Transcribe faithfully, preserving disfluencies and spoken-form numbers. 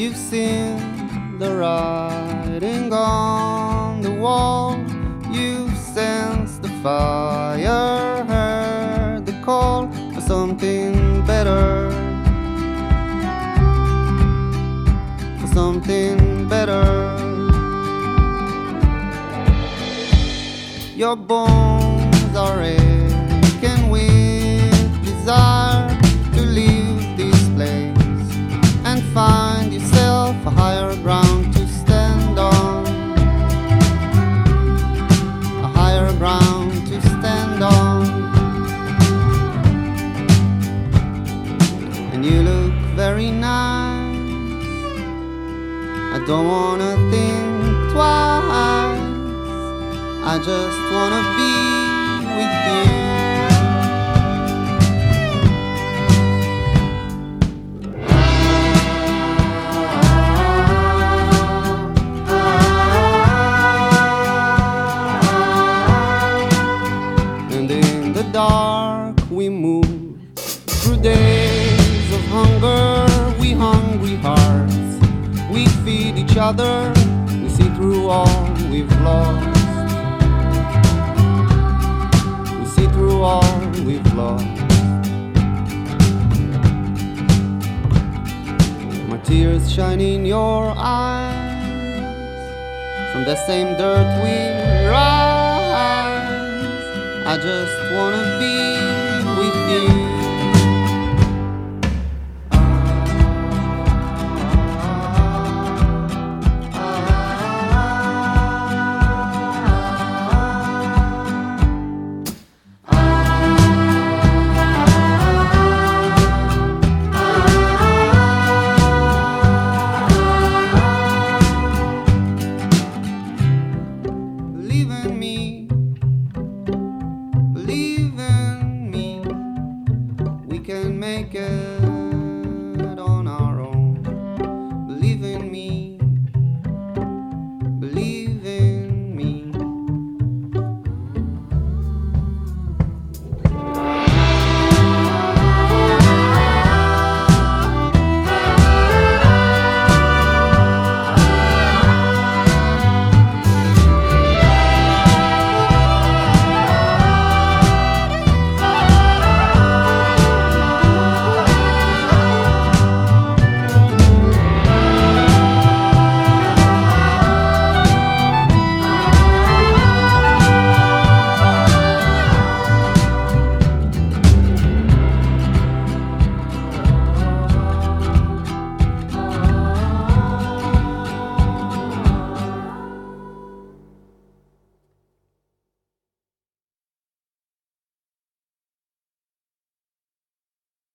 You've seen the writing on the wall. You've sensed the fire, heard the call for something better, for something better. Your bones are aching with desire to leave this place and find yourself a higher ground to stand on, a higher ground to stand on. And you look very nice, I don't wanna think twice, I just wanna be with you. And in the dark we move through days of hunger. We hungry hearts, we feed each other, we see through all we've lost. All we've lost. My tears shine in your eyes, from the same dirt we rise. I just wanna be